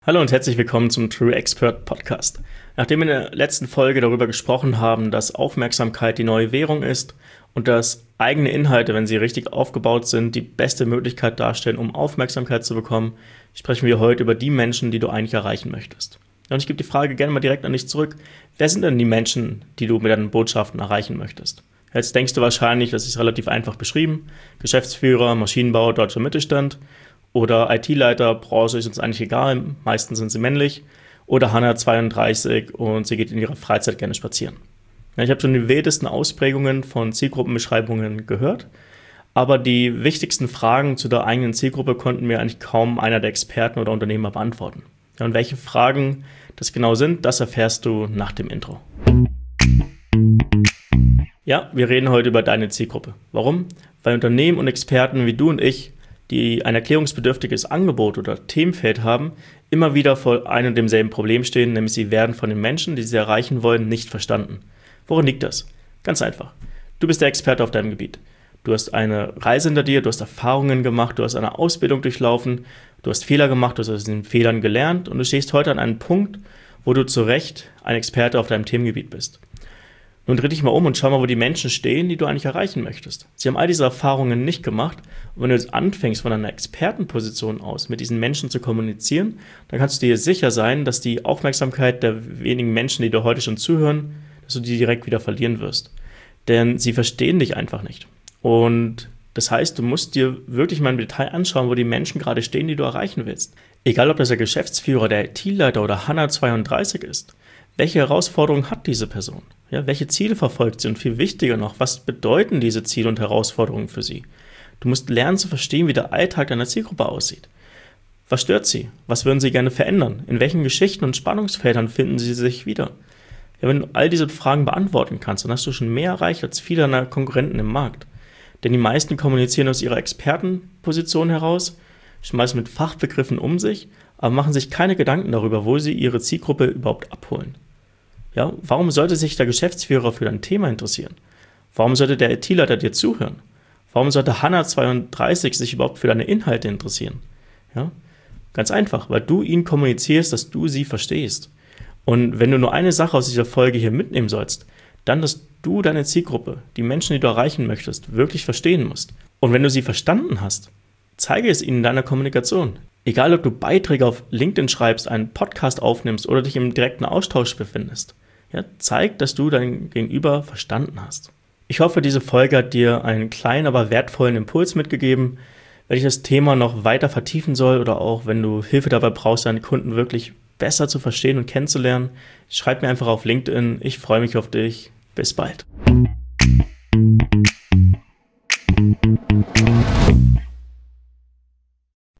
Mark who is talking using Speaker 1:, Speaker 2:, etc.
Speaker 1: Hallo und herzlich willkommen zum True Expert Podcast. Nachdem wir in der letzten Folge darüber gesprochen haben, dass Aufmerksamkeit die neue Währung ist und dass eigene Inhalte, wenn sie richtig aufgebaut sind, die beste Möglichkeit darstellen, um Aufmerksamkeit zu bekommen, sprechen wir heute über die Menschen, die du eigentlich erreichen möchtest. Und ich gebe die Frage gerne mal direkt an dich zurück. Wer sind denn die Menschen, die du mit deinen Botschaften erreichen möchtest? Jetzt denkst du wahrscheinlich, das ist relativ einfach beschrieben. Geschäftsführer, Maschinenbau, deutscher Mittelstand. Oder IT-Leiter, Branche ist uns eigentlich egal, meistens sind sie männlich. Oder Hannah 32 und sie geht in ihrer Freizeit gerne spazieren. Ja, ich habe schon die wildesten Ausprägungen von Zielgruppenbeschreibungen gehört, aber die wichtigsten Fragen zu der eigenen Zielgruppe konnten mir eigentlich kaum einer der Experten oder Unternehmer beantworten. Ja, und welche Fragen das genau sind, das erfährst du nach dem Intro. Ja, wir reden heute über deine Zielgruppe. Warum? Weil Unternehmen und Experten wie du und ich, die ein erklärungsbedürftiges Angebot oder Themenfeld haben, immer wieder vor einem und demselben Problem stehen, nämlich sie werden von den Menschen, die sie erreichen wollen, nicht verstanden. Worin liegt das? Ganz einfach. Du bist der Experte auf deinem Gebiet. Du hast eine Reise hinter dir, du hast Erfahrungen gemacht, du hast eine Ausbildung durchlaufen, du hast Fehler gemacht, du hast aus den Fehlern gelernt und du stehst heute an einem Punkt, wo du zu Recht ein Experte auf deinem Themengebiet bist. Nun dreh dich mal um und schau mal, wo die Menschen stehen, die du eigentlich erreichen möchtest. Sie haben all diese Erfahrungen nicht gemacht. Und wenn du jetzt anfängst, von einer Expertenposition aus mit diesen Menschen zu kommunizieren, dann kannst du dir sicher sein, dass die Aufmerksamkeit der wenigen Menschen, die dir heute schon zuhören, dass du die direkt wieder verlieren wirst. Denn sie verstehen dich einfach nicht. Und das heißt, du musst dir wirklich mal im Detail anschauen, wo die Menschen gerade stehen, die du erreichen willst. Egal, ob das der Geschäftsführer, der IT-Leiter oder Hannah 32 ist. Welche Herausforderungen hat diese Person? Ja, welche Ziele verfolgt sie? Und viel wichtiger noch, was bedeuten diese Ziele und Herausforderungen für sie? Du musst lernen zu verstehen, wie der Alltag deiner Zielgruppe aussieht. Was stört sie? Was würden sie gerne verändern? In welchen Geschichten und Spannungsfeldern finden sie sich wieder? Ja, wenn du all diese Fragen beantworten kannst, dann hast du schon mehr erreicht als viele deiner Konkurrenten im Markt. Denn die meisten kommunizieren aus ihrer Expertenposition heraus, schmeißen mit Fachbegriffen um sich, aber machen sich keine Gedanken darüber, wo sie ihre Zielgruppe überhaupt abholen. Ja, warum sollte sich der Geschäftsführer für dein Thema interessieren? Warum sollte der IT-Leiter dir zuhören? Warum sollte Hannah 32 sich überhaupt für deine Inhalte interessieren? Ja, ganz einfach, weil du ihnen kommunizierst, dass du sie verstehst. Und wenn du nur eine Sache aus dieser Folge hier mitnehmen sollst, dann, dass du deine Zielgruppe, die Menschen, die du erreichen möchtest, wirklich verstehen musst. Und wenn du sie verstanden hast, zeige es ihnen in deiner Kommunikation. Egal, ob du Beiträge auf LinkedIn schreibst, einen Podcast aufnimmst oder dich im direkten Austausch befindest. Ja, zeig, dass du dein Gegenüber verstanden hast. Ich hoffe, diese Folge hat dir einen kleinen, aber wertvollen Impuls mitgegeben. Wenn ich das Thema noch weiter vertiefen soll oder auch wenn du Hilfe dabei brauchst, deine Kunden wirklich besser zu verstehen und kennenzulernen, schreib mir einfach auf LinkedIn. Ich freue mich auf dich. Bis bald.